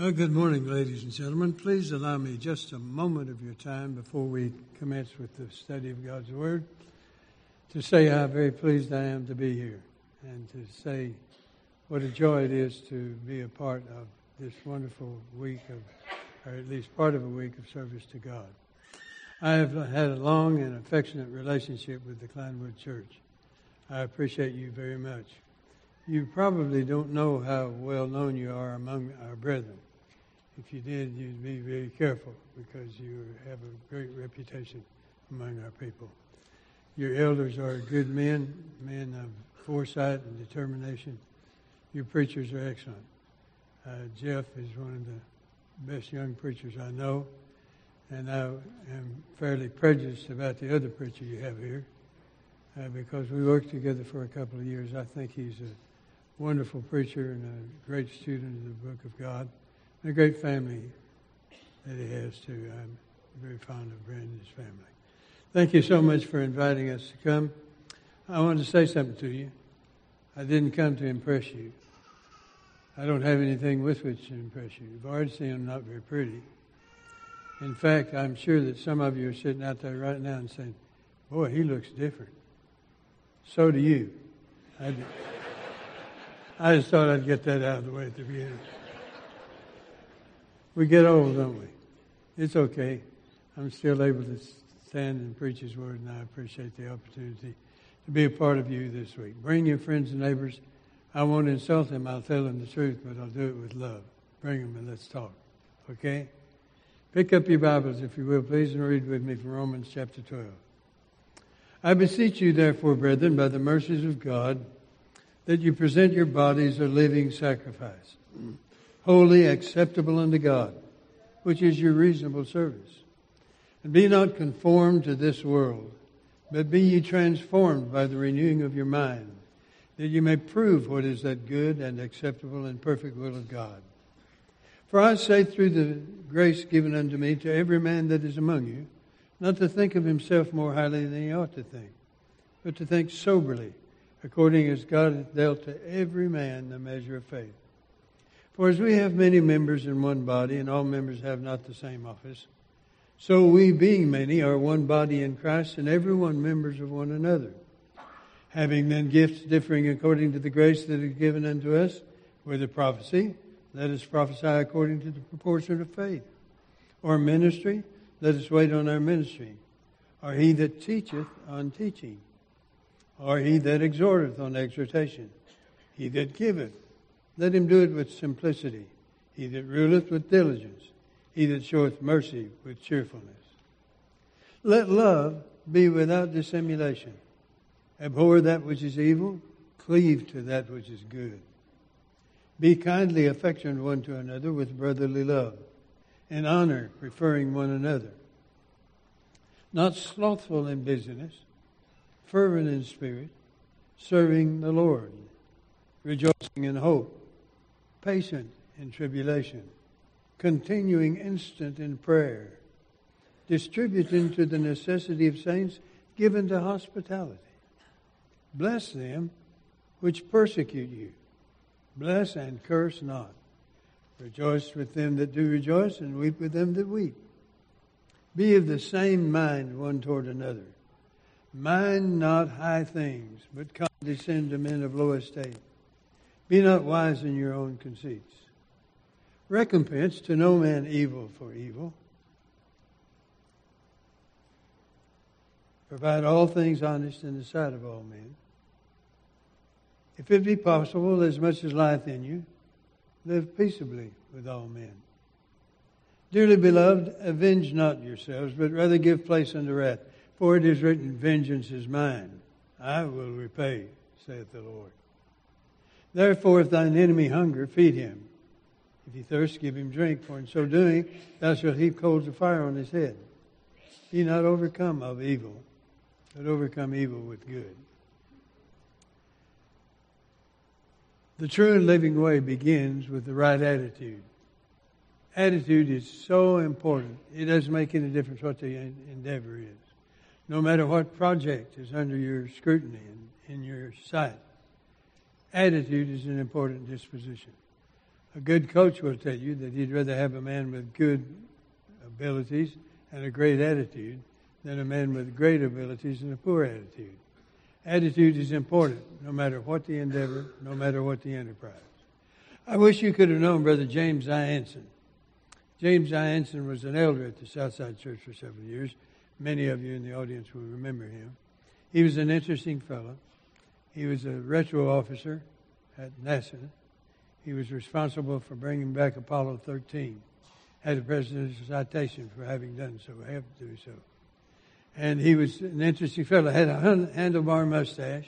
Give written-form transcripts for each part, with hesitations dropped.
Good morning, ladies and gentlemen. Please allow me just a moment of your time before we commence with the study of God's Word to say how very pleased I am to be here and to say what a joy it is to be a part of this wonderful week or at least part of a week of service to God. I have had a long and affectionate relationship with the Kleinwood Church. I appreciate you very much. You probably don't know how well known you are among our brethren. If you did, you'd be very careful because you have a great reputation among our people. Your elders are good men of foresight and determination. Your preachers are excellent. Jeff is one of the best young preachers I know, and I am fairly prejudiced about the other preacher you have here because we worked together for a couple of years. I think he's a wonderful preacher and a great student of the Book of God, and a great family that he has too. I'm very fond of Brandon's family. Thank you so much for inviting us to come. I wanted to say something to you. I didn't come to impress you. I don't have anything with which to impress you. You've already seen I'm not very pretty. In fact, I'm sure that some of you are sitting out there right now and saying, boy, he looks different. So do you. I just thought I'd get that out of the way at the beginning. We get old, don't we? It's okay. I'm still able to stand and preach His Word, and I appreciate the opportunity to be a part of you this week. Bring your friends and neighbors. I won't insult them. I'll tell them the truth, but I'll do it with love. Bring them and let's talk. Okay? Pick up your Bibles, if you will, please, and read with me from Romans chapter 12. I beseech you, therefore, brethren, by the mercies of God, that you present your bodies a living sacrifice, holy, acceptable unto God, which is your reasonable service. And be not conformed to this world, but be ye transformed by the renewing of your mind, that you may prove what is that good and acceptable and perfect will of God. For I say through the grace given unto me to every man that is among you, not to think of himself more highly than he ought to think, but to think soberly, according as God hath dealt to every man the measure of faith. For as we have many members in one body, and all members have not the same office, so we, being many, are one body in Christ, and every one members of one another. Having then gifts differing according to the grace that is given unto us, whether prophecy, let us prophesy according to the proportion of faith. Or ministry, let us wait on our ministry. Or he that teacheth on teaching. Or he that exhorteth on exhortation. He that giveth, let him do it with simplicity. He that ruleth with diligence. He that showeth mercy with cheerfulness. Let love be without dissimulation. Abhor that which is evil. Cleave to that which is good. Be kindly affectioned one to another with brotherly love, and honor, preferring one another. Not slothful in busyness, fervent in spirit, serving the Lord, rejoicing in hope, patient in tribulation, continuing instant in prayer, distributing to the necessity of saints, given to hospitality. Bless them which persecute you. Bless and curse not. Rejoice with them that do rejoice, and weep with them that weep. Be of the same mind one toward another. Mind not high things, but condescend to men of low estate. Be not wise in your own conceits. Recompense to no man evil for evil. Provide all things honest in the sight of all men. If it be possible, as much as lieth in you, live peaceably with all men. Dearly beloved, avenge not yourselves, but rather give place unto wrath. For it is written, vengeance is mine. I will repay, saith the Lord. Therefore, if thine enemy hunger, feed him. If he thirst, give him drink. For in so doing, thou shalt heap coals of fire on his head. Be not overcome of evil, but overcome evil with good. The true and living way begins with the right attitude. Attitude is so important. It doesn't make any difference what the endeavor is. No matter what project is under your scrutiny and in your sight, attitude is an important disposition. A good coach will tell you that he'd rather have a man with good abilities and a great attitude than a man with great abilities and a poor attitude. Attitude is important, no matter what the endeavor, no matter what the enterprise. I wish you could have known Brother James I. Anson. James I. Anson was an elder at the Southside Church for several years. Many of you in the audience will remember him. He was an interesting fellow. He was a retro officer at NASA. He was responsible for bringing back Apollo 13. Had a presidential citation for having done so, helped do so. And he was an interesting fellow. Had a handlebar mustache.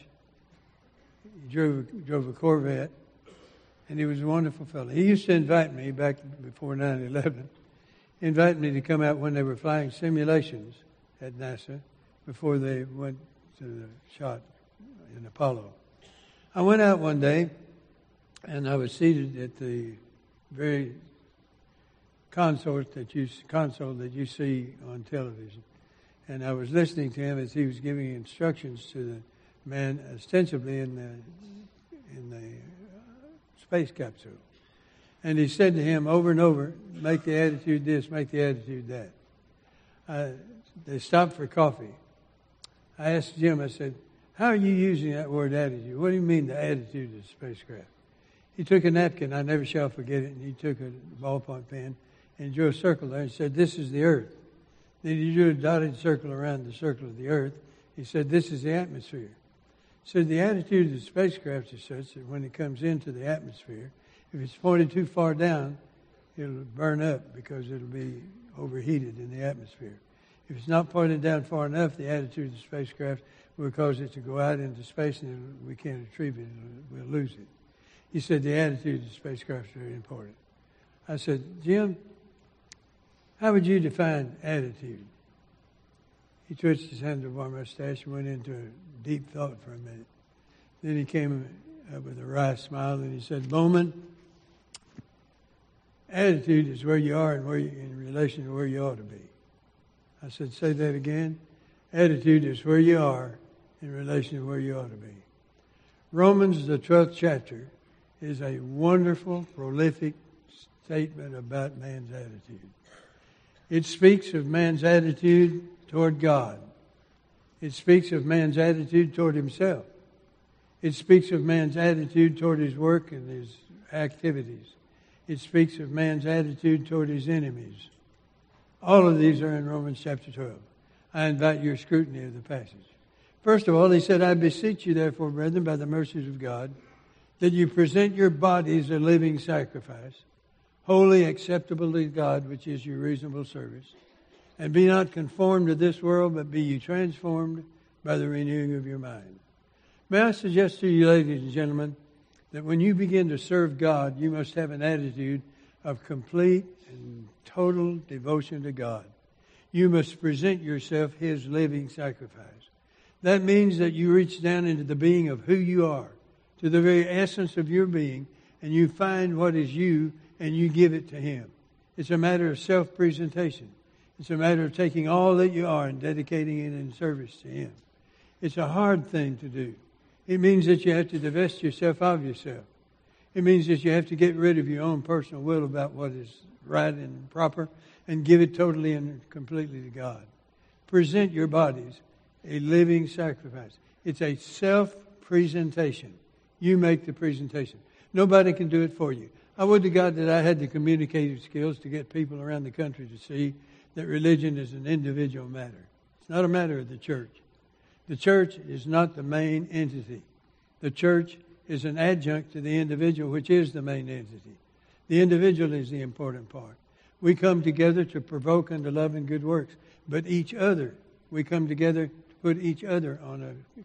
He drove a Corvette. And he was a wonderful fellow. He used to invite me back before 9/11. Invite me to come out when they were flying simulations at NASA before they went to the shot in Apollo. I went out one day, and I was seated at the very console that you see on television. And I was listening to him as he was giving instructions to the man ostensibly in the space capsule. And he said to him over and over, make the attitude this, make the attitude that. They stopped for coffee. I asked Jim, I said, how are you using that word attitude? What do you mean the attitude of the spacecraft? He took a napkin, I never shall forget it, and he took a ballpoint pen and drew a circle there and said, this is the earth. Then he drew a dotted circle around the circle of the earth. He said, this is the atmosphere. He said, the attitude of the spacecraft is such that when it comes into the atmosphere, if it's pointed too far down, it'll burn up because it'll be overheated in the atmosphere. If it's not pointed down far enough, the attitude of the spacecraft will cause it to go out into space and we can't retrieve it. We'll lose it. He said the attitude of the spacecraft is very important. I said, Jim, how would you define attitude? He twitched his handlebar mustache and went into a deep thought for a minute. Then he came up with a wry smile and he said, Bowman, attitude is where you are and where you, in relation to where you ought to be. I said, say that again. Attitude is where you are in relation to where you ought to be. Romans, the 12th chapter, is a wonderful, prolific statement about man's attitude. It speaks of man's attitude toward God. It speaks of man's attitude toward himself. It speaks of man's attitude toward his work and his activities. It speaks of man's attitude toward his enemies. All of these are in Romans chapter 12. I invite your scrutiny of the passage. First of all, he said, I beseech you, therefore, brethren, by the mercies of God, that you present your bodies a living sacrifice, wholly acceptable to God, which is your reasonable service. And be not conformed to this world, but be ye transformed by the renewing of your mind. May I suggest to you, ladies and gentlemen, that when you begin to serve God, you must have an attitude of complete and total devotion to God. You must present yourself His living sacrifice. That means that you reach down into the being of who you are, to the very essence of your being, and you find what is you and you give it to Him. It's a matter of self-presentation. It's a matter of taking all that you are and dedicating it in service to Him. It's a hard thing to do. It means that you have to divest yourself of yourself. It means that you have to get rid of your own personal will about what is right and proper and give it totally and completely to God. Present your bodies a living sacrifice. It's a self-presentation. You make the presentation. Nobody can do it for you. I would to God that I had the communicative skills to get people around the country to see that religion is an individual matter. It's not a matter of the church. The church is not the main entity. The church is an adjunct to the individual, which is the main entity. The individual is the important part. We come together to provoke unto love and good works, but each other, we come together to put each other on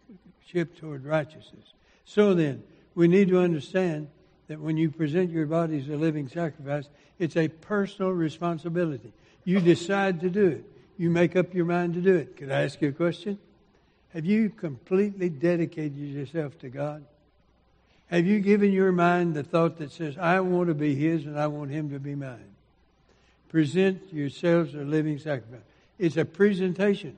a ship toward righteousness. So then, we need to understand that when you present your body as a living sacrifice, it's a personal responsibility. You decide to do it. You make up your mind to do it. Could I ask you a question? Have you completely dedicated yourself to God? Have you given your mind the thought that says, I want to be His and I want Him to be mine? Present yourselves a living sacrifice. It's a presentation.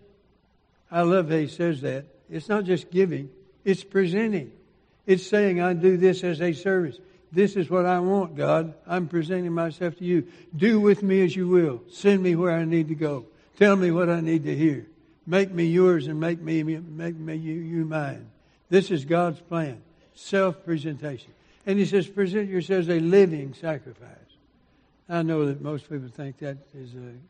I love how he says that. It's not just giving, it's presenting. It's saying, I do this as a service. This is what I want, God. I'm presenting myself to you. Do with me as you will. Send me where I need to go. Tell me what I need to hear. Make me yours and make me you mine. This is God's plan. Self-presentation. And he says, present yourselves a living sacrifice. I know that most people think that is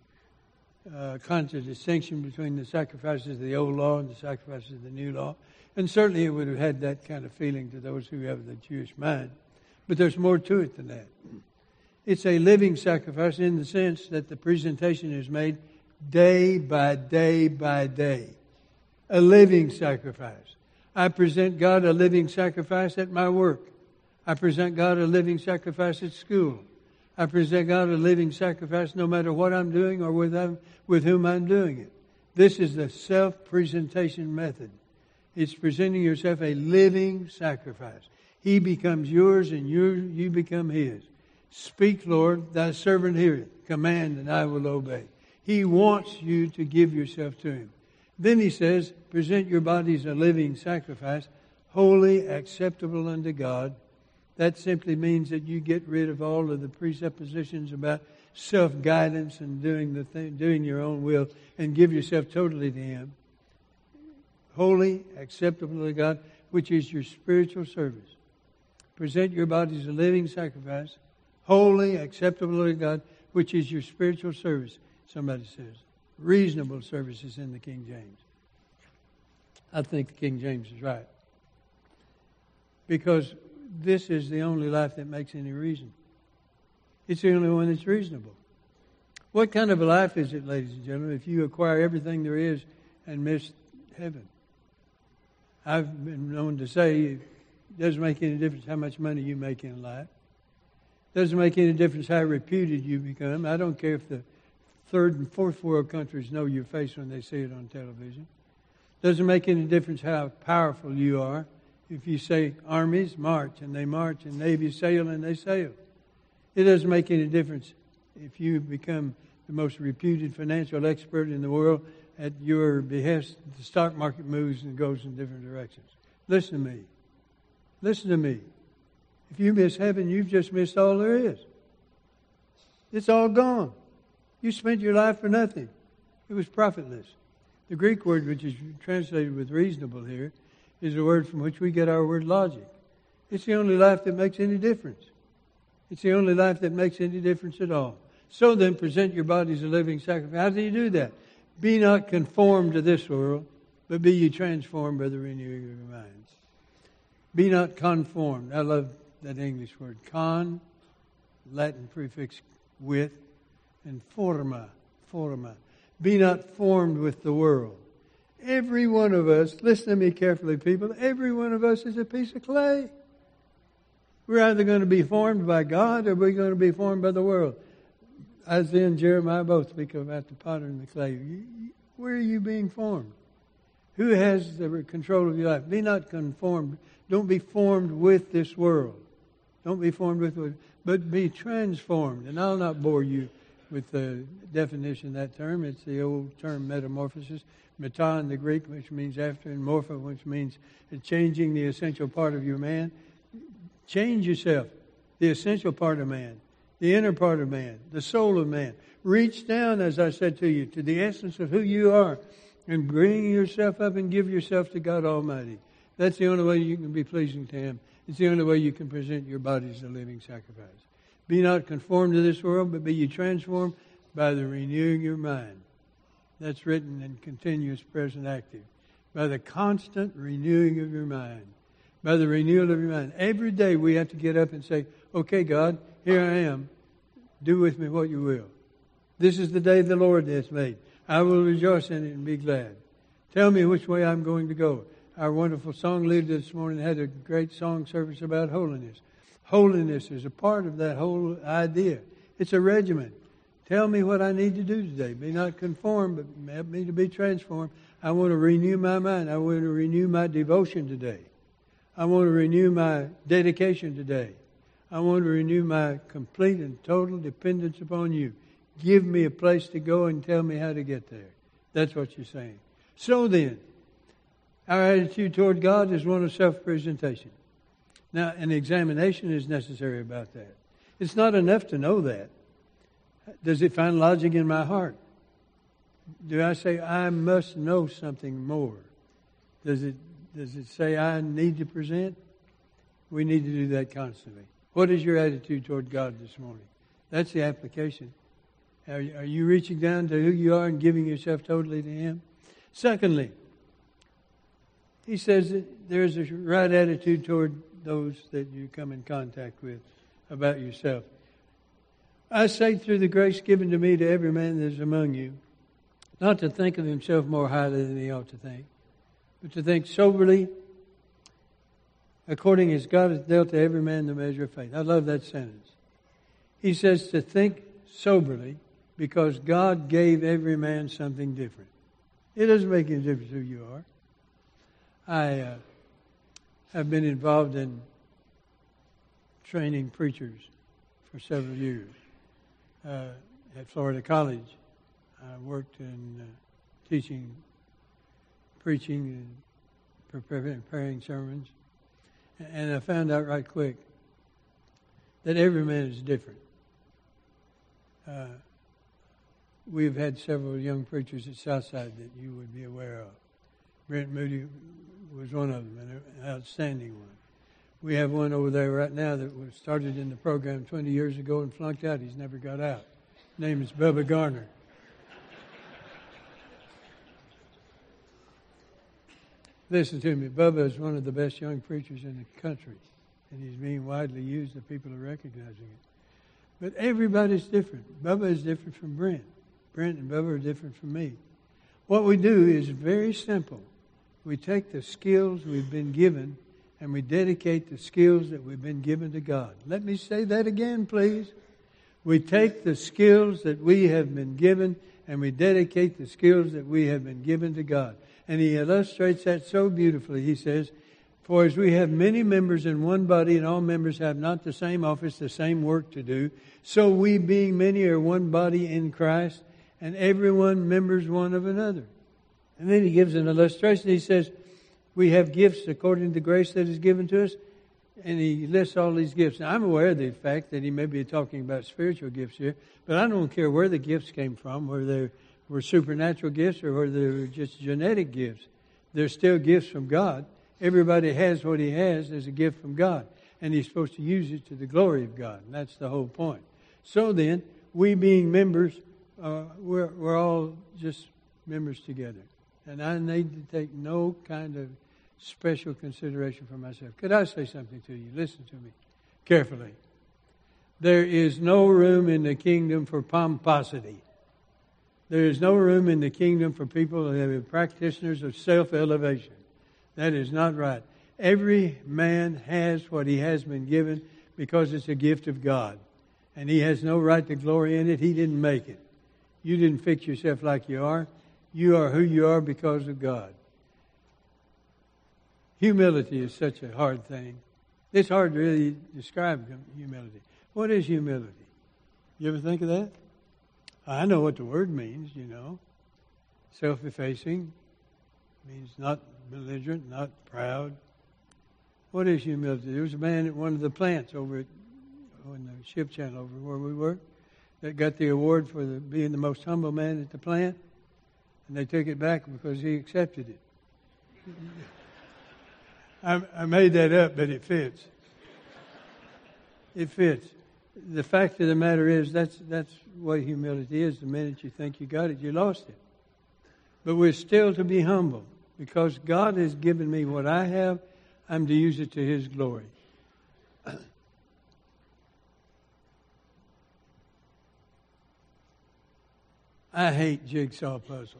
a conscious distinction between the sacrifices of the old law and the sacrifices of the new law. And certainly it would have had that kind of feeling to those who have the Jewish mind. But there's more to it than that. It's a living sacrifice in the sense that the presentation is made day by day by day. A living sacrifice. I present God a living sacrifice at my work. I present God a living sacrifice at school. I present God a living sacrifice no matter what I'm doing or with whom I'm doing it. This is the self-presentation method. It's presenting yourself a living sacrifice. He becomes yours and you become His. Speak, Lord, thy servant heareth. Command and I will obey. He wants you to give yourself to Him. Then He says, present your bodies a living sacrifice, holy, acceptable unto God. That simply means that you get rid of all of the presuppositions about self-guidance and doing your own will, and give yourself totally to Him. Holy, acceptable to God, which is your spiritual service. Present your bodies a living sacrifice, holy, acceptable to God, which is your spiritual service. Somebody says, reasonable service is in the King James. I think the King James is right. Because this is the only life that makes any reason. It's the only one that's reasonable. What kind of a life is it, ladies and gentlemen, if you acquire everything there is and miss heaven? I've been known to say it doesn't make any difference how much money you make in life. It doesn't make any difference how reputed you become. I don't care if the third and fourth world countries know your face when they see it on television. It doesn't make any difference how powerful you are. If you say armies march and they march and navies sail and they sail. It doesn't make any difference if you become the most reputed financial expert in the world. At your behest, the stock market moves and goes in different directions. Listen to me. Listen to me. If you miss heaven, you've just missed all there is. It's all gone. You spent your life for nothing. It was profitless. The Greek word, which is translated with reasonable here, is a word from which we get our word logic. It's the only life that makes any difference. It's the only life that makes any difference at all. So then, present your bodies a living sacrifice. How do you do that? Be not conformed to this world, but be ye transformed by the renewing of your minds. Be not conformed. I love that English word. Con, Latin prefix with, and forma. Be not formed with the world. Every one of us, listen to me carefully, people, every one of us is a piece of clay. We're either going to be formed by God or we're going to be formed by the world. Isaiah and Jeremiah both speak about the potter and the clay. Where are you being formed? Who has the control of your life? Be not conformed. Don't be formed with this world. Don't be formed with it, but be transformed. And I'll not bore you with the definition of that term. It's the old term metamorphosis. Meta in the Greek, which means after, and morpho, which means changing the essential part of your man. Change yourself, the essential part of man, the inner part of man, the soul of man. Reach down, as I said to you, to the essence of who you are and bring yourself up and give yourself to God Almighty. That's the only way you can be pleasing to Him. It's the only way you can present your body as a living sacrifice. Be not conformed to this world, but be ye transformed by the renewing of your mind. That's written in continuous present active. By the constant renewing of your mind. By the renewal of your mind. Every day we have to get up and say, okay, God, here I am. Do with me what you will. This is the day the Lord has made. I will rejoice in it and be glad. Tell me which way I'm going to go. Our wonderful song leader this morning had a great song service about holiness. Holiness is a part of that whole idea. It's a regimen. Tell me what I need to do today. Be not conformed, but help me to be transformed. I want to renew my mind. I want to renew my devotion today. I want to renew my dedication today. I want to renew my complete and total dependence upon you. Give me a place to go and tell me how to get there. That's what you're saying. So then, our attitude toward God is one of self-presentation. Now, an examination is necessary about that. It's not enough to know that. Does it find lodging in my heart? Do I say, I must know something more? Does it say I need to present? We need to do that constantly. What is your attitude toward God this morning? That's the application. Are you reaching down to who you are and giving yourself totally to Him? Secondly, he says that there's a right attitude toward those that you come in contact with about yourself. I say through the grace given to me to every man that is among you, not to think of himself more highly than he ought to think, but to think soberly, according as God has dealt to every man the measure of faith. I love that sentence. He says to think soberly because God gave every man something different. It doesn't make any difference who you are. I have been involved in training preachers for several years. At Florida College, I worked in teaching, preaching, and preparing sermons. And I found out right quick that every man is different. We've had several young preachers at Southside that you would be aware of. Brent Moody was one of them, an outstanding one. We have one over there right now that was started in the program 20 years ago and flunked out. He's never got out. His name is Bubba Garner. Listen to me. Bubba is one of the best young preachers in the country, and he's being widely used and people are recognizing it. But everybody's different. Bubba is different from Brent. Brent and Bubba are different from me. What we do is very simple. We take the skills we've been given and we dedicate the skills that we've been given to God. Let me say that again, please. We take the skills that we have been given and we dedicate the skills that we have been given to God. And he illustrates that so beautifully. He says, for as we have many members in one body and all members have not the same office, the same work to do, so we being many are one body in Christ and everyone members one of another. And then he gives an illustration. He says, we have gifts according to the grace that is given to us. And he lists all these gifts. Now, I'm aware of the fact that he may be talking about spiritual gifts here, but I don't care where the gifts came from, whether they were supernatural gifts or whether they were just genetic gifts. They're still gifts from God. Everybody has what he has as a gift from God. And he's supposed to use it to the glory of God. And that's the whole point. So then, we being members, we're all just members together. And I need to take no kind of special consideration for myself. Could I say something to you? Listen to me carefully. There is no room in the kingdom for pomposity. There is no room in the kingdom for people who are practitioners of self-elevation. That is not right. Every man has what he has been given because it's a gift of God. And he has no right to glory in it. He didn't make it. You didn't fix yourself like you are. You are who you are because of God. Humility is such a hard thing. It's hard to really describe humility. What is humility? You ever think of that? I know what the word means, you know. Self-effacing means not belligerent, not proud. What is humility? There was a man at one of the plants over on the ship channel over where we were that got the award for being the most humble man at the plant. And they took it back because he accepted it. I made that up, but it fits. It fits. The fact of the matter is that's what humility is. The minute you think you got it, you lost it. But we're still to be humble because God has given me what I have. I'm to use it to His glory. I hate jigsaw puzzles.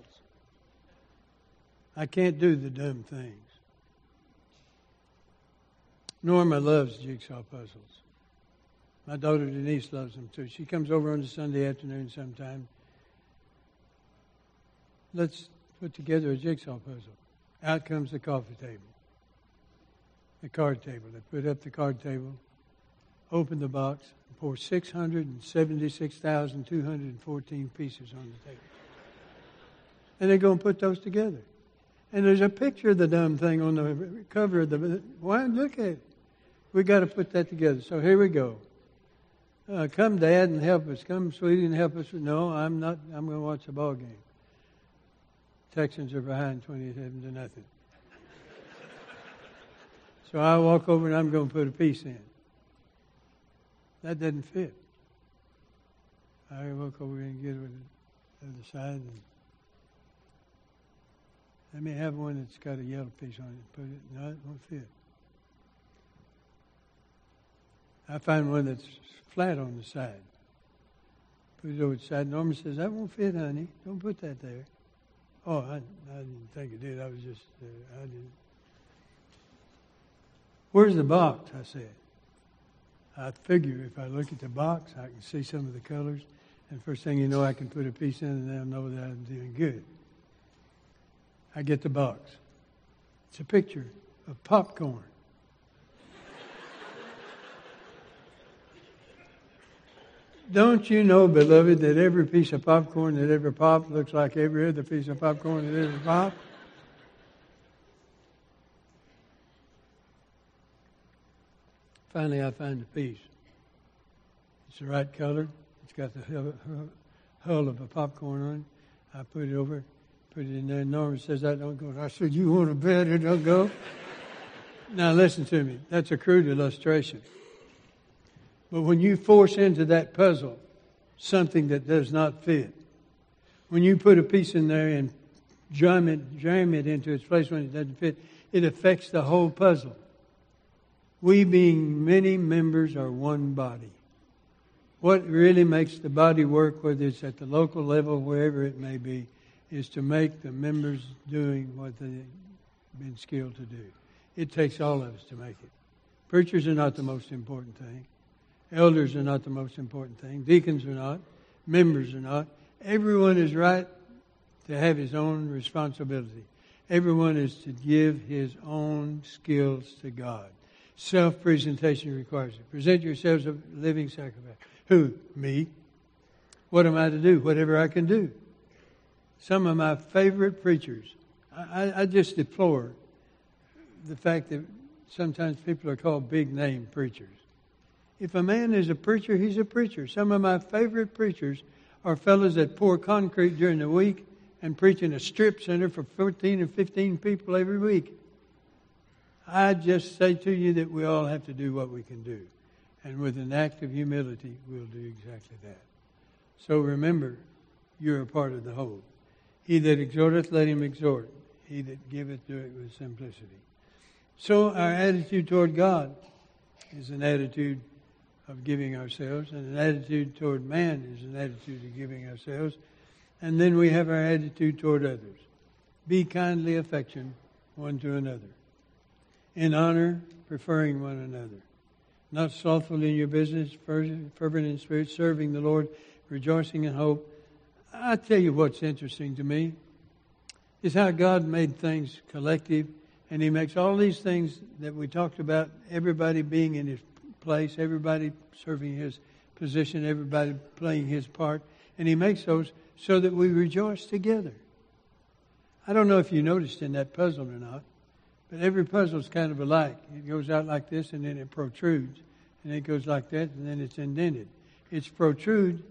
I can't do the dumb things. Norma loves jigsaw puzzles. My daughter Denise loves them too. She comes over on a Sunday afternoon sometime. Let's put together a jigsaw puzzle. Out comes the coffee table. The card table. They put up the card table, open the box, and pour 676,214 pieces on the table. And they're going to put those together. And there's a picture of the dumb thing on the cover of the... Why? Look at it. We got to put that together. So here we go. Come, Dad, and help us. Come, sweetie, and help us. No, I'm not. I'm going to watch the ball game. Texans are behind 27-0. So I walk over and I'm going to put a piece in. That doesn't fit. I walk over and get it with the other side. And let me have one that's got a yellow piece on it. Put it. No, it won't fit. I find one that's flat on the side. Put it over the side. Norma says, that won't fit, honey. Don't put that there. Oh, I didn't think it did. I was just, I didn't. Where's the box? I said. I figure if I look at the box, I can see some of the colors. And first thing you know, I can put a piece in and they'll know that I'm doing good. I get the box. It's a picture of popcorn. Don't you know, beloved, that every piece of popcorn that ever popped looks like every other piece of popcorn that ever popped? Finally, I find a piece. It's the right color. It's got the hull of a popcorn on it. I put it over, put it in there. Norma says, that don't go. I said, you want to bet it don't go? Now, listen to me. That's a crude illustration. But when you force into that puzzle something that does not fit, when you put a piece in there and jam it into its place when it doesn't fit, it affects the whole puzzle. We being many members are one body. What really makes the body work, whether it's at the local level, wherever it may be, is to make the members doing what they've been skilled to do. It takes all of us to make it. Preachers are not the most important thing. Elders are not the most important thing. Deacons are not. Members are not. Everyone is right to have his own responsibility. Everyone is to give his own skills to God. Self-presentation requires it. Present yourselves a living sacrifice. Who? Me. What am I to do? Whatever I can do. Some of my favorite preachers. I just deplore the fact that sometimes people are called big-name preachers. If a man is a preacher, he's a preacher. Some of my favorite preachers are fellows that pour concrete during the week and preach in a strip center for 14 or 15 people every week. I just say to you that we all have to do what we can do. And with an act of humility, we'll do exactly that. So remember, you're a part of the whole. He that exhorteth, let him exhort. He that giveth, do it with simplicity. So our attitude toward God is an attitude of giving ourselves, and an attitude toward man is an attitude of giving ourselves. And then we have our attitude toward others. Be kindly affectioned one to another. In honor, preferring one another. Not slothful in your business, fervent in spirit, serving the Lord, rejoicing in hope. I tell you what's interesting to me is how God made things collective, and He makes all these things that we talked about, everybody being in his place, everybody serving his position, everybody playing his part, and He makes those so that we rejoice together. I don't know if you noticed in that puzzle or not, but every puzzle is kind of alike. It goes out like this, and then it protrudes, and it goes like that, and then it's indented. It's protruded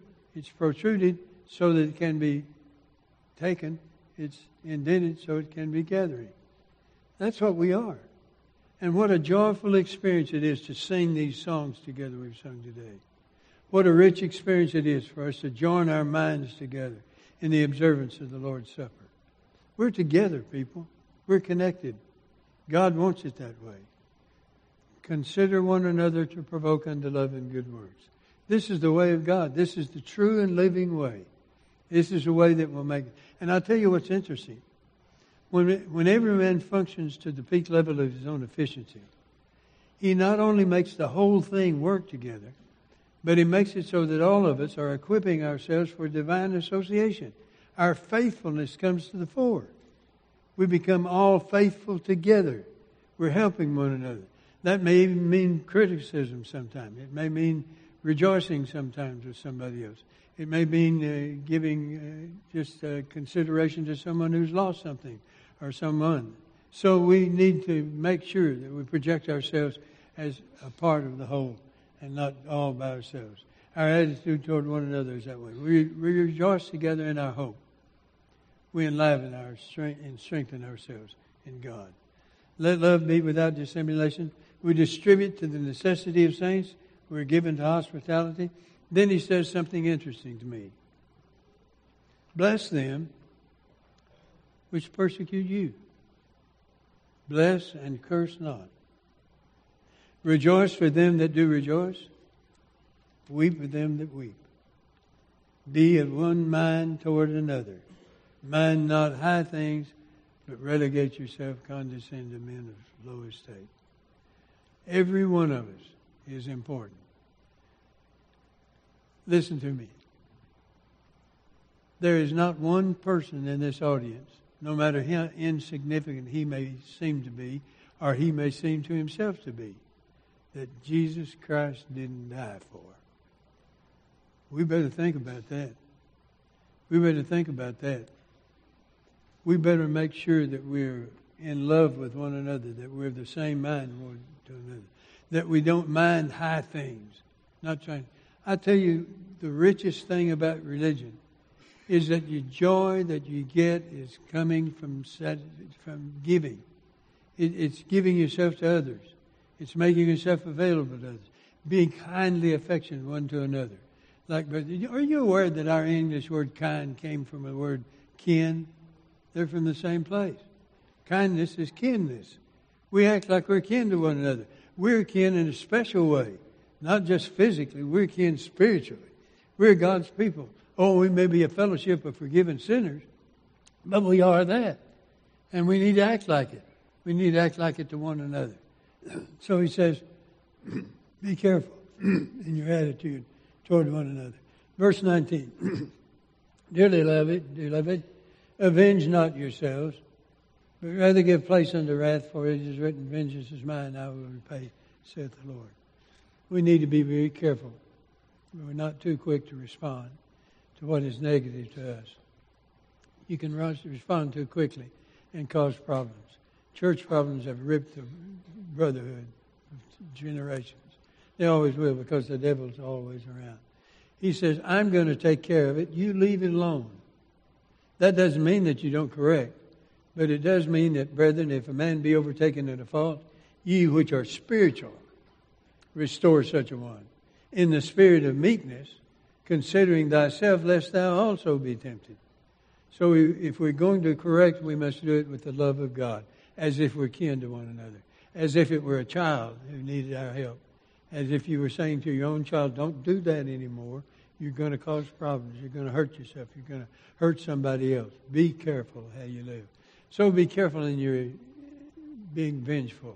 so that it can be taken. It's indented so it can be gathering. That's what we are. And what a joyful experience it is to sing these songs together we've sung today. What a rich experience it is for us to join our minds together in the observance of the Lord's Supper. We're together, people. We're connected. God wants it that way. Consider one another to provoke unto love and good works. This is the way of God. This is the true and living way. This is the way that will make it. And I'll tell you what's interesting. When every man functions to the peak level of his own efficiency, he not only makes the whole thing work together, but he makes it so that all of us are equipping ourselves for divine association. Our faithfulness comes to the fore. We become all faithful together. We're helping one another. That may even mean criticism sometimes. It may mean rejoicing sometimes with somebody else. It may mean giving consideration to someone who's lost something or someone. So we need to make sure that we project ourselves as a part of the whole and not all by ourselves. Our attitude toward one another is that way. We rejoice together in our hope. We enliven our strength and strengthen ourselves in God. Let love be without dissimulation. We distribute to the necessity of saints. We're given to hospitality. Then he says something interesting to me. Bless them which persecute you. Bless and curse not. Rejoice for them that do rejoice. Weep for them that weep. Be of one mind toward another. Mind not high things, but relegate yourself, condescend to men of low estate. Every one of us is important. Listen to me. There is not one person in this audience, no matter how insignificant he may seem to be, or he may seem to himself to be, that Jesus Christ didn't die for. We better think about that. We better think about that. We better make sure that we're in love with one another, that we're of the same mind one to another, that we don't mind high things. Not trying. I tell you, the richest thing about religion is that the joy that you get is coming from giving. It's giving yourself to others. It's making yourself available to others. Being kindly affectionate one to another. Are you aware that our English word kind came from the word kin? They're from the same place. Kindness is kinness. We act like we're kin to one another. We're kin in a special way. Not just physically, we're kin spiritually. We're God's people. Oh, we may be a fellowship of forgiven sinners, but we are that. And we need to act like it. We need to act like it to one another. So he says, be careful in your attitude toward one another. Verse 19. Dearly beloved, avenge not yourselves, but rather give place unto wrath, for it is written, vengeance is mine, I will repay, saith the Lord. We need to be very careful. We're not too quick to respond to what is negative to us. You can respond too quickly and cause problems. Church problems have ripped the brotherhood of generations. They always will, because the devil's always around. He says, I'm going to take care of it. You leave it alone. That doesn't mean that you don't correct. But it does mean that, brethren, if a man be overtaken in a fault, ye which are spiritual, restore such a one, in the spirit of meekness, considering thyself, lest thou also be tempted. So if we're going to correct, we must do it with the love of God, as if we're kin to one another, as if it were a child who needed our help, as if you were saying to your own child, don't do that anymore. You're going to cause problems. You're going to hurt yourself. You're going to hurt somebody else. Be careful how you live. So be careful in your being vengeful.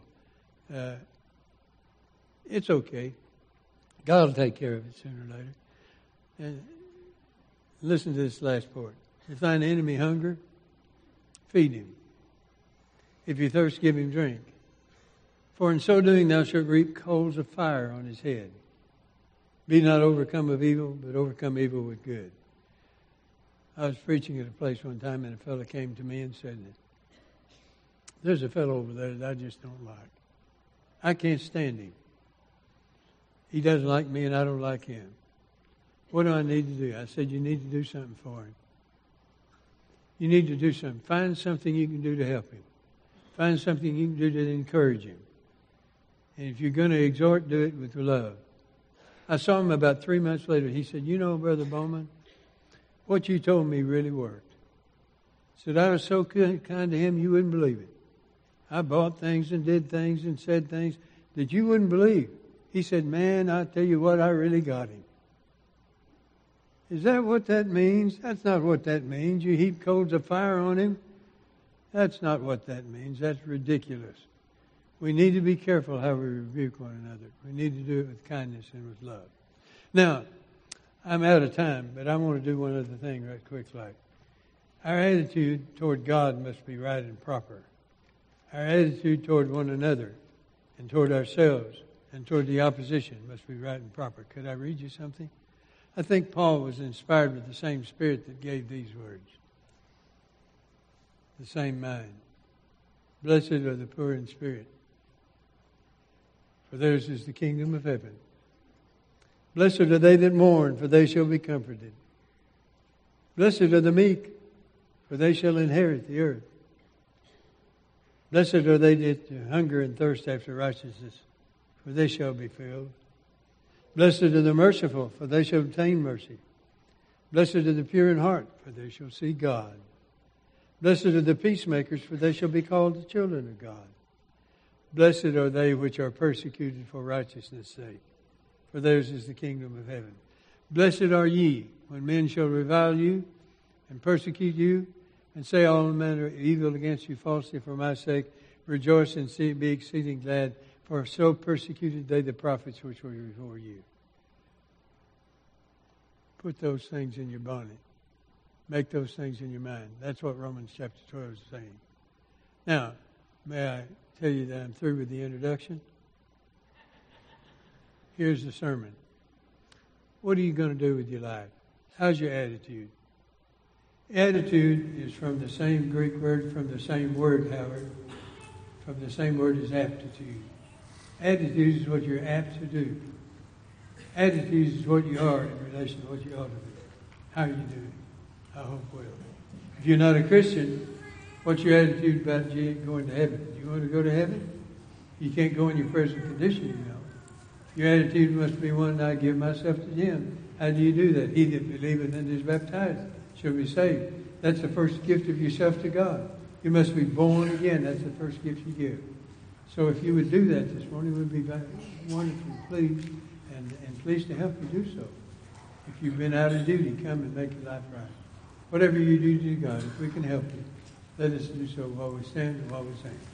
It's okay. God will take care of it sooner or later. And listen to this last part. If thine enemy hunger, feed him. If he thirst, give him drink. For in so doing thou shalt reap coals of fire on his head. Be not overcome of evil, but overcome evil with good. I was preaching at a place one time, and a fellow came to me and said, there's a fellow over there that I just don't like. I can't stand him. He doesn't like me, and I don't like him. What do I need to do? I said, you need to do something for him. You need to do something. Find something you can do to help him. Find something you can do to encourage him. And if you're going to exhort, do it with love. I saw him about 3 months later. He said, you know, Brother Bowman, what you told me really worked. He said, I was so kind to him, you wouldn't believe it. I bought things and did things and said things that you wouldn't believe. He said, man, I tell you what, I really got him. Is that what that means? That's not what that means. You heap coals of fire on him. That's not what that means. That's ridiculous. We need to be careful how we rebuke one another. We need to do it with kindness and with love. Now, I'm out of time, but I want to do one other thing right quick. Our attitude toward God must be right and proper. Our attitude toward one another and toward ourselves and toward the opposition must be right and proper. Could I read you something? I think Paul was inspired with the same spirit that gave these words. The same mind. Blessed are the poor in spirit, for theirs is the kingdom of heaven. Blessed are they that mourn, for they shall be comforted. Blessed are the meek, for they shall inherit the earth. Blessed are they that hunger and thirst after righteousness, for they shall be filled. Blessed are the merciful, for they shall obtain mercy. Blessed are the pure in heart, for they shall see God. Blessed are the peacemakers, for they shall be called the children of God. Blessed are they which are persecuted for righteousness' sake, for theirs is the kingdom of heaven. Blessed are ye, when men shall revile you, and persecute you, and say all manner of evil against you falsely for my sake. Rejoice and be exceeding glad, for so persecuted they the prophets which were before you. Put those things in your bonnet. Make those things in your mind. That's what Romans chapter 12 is saying. Now, may I tell you that I'm through with the introduction? Here's the sermon. What are you going to do with your life? How's your attitude? Attitude is from the same Greek word, from the same word, Howard, from the same word as aptitude. Attitude is what you're apt to do. Attitude is what you are in relation to what you ought to be. How are you doing? I hope well. If you're not a Christian, what's your attitude about going to heaven? You want to go to heaven? You can't go in your present condition, you know. Your attitude must be one, I give myself to Him. How do you do that? He that believeth and is baptized shall be saved. That's the first gift of yourself to God. You must be born again. That's the first gift you give. So if you would do that this morning, we'd be wonderfully pleased and pleased to help you do so. If you've been out of duty, come and make your life right. Whatever you do to God, if we can help you, let us do so while we stand and while we sing.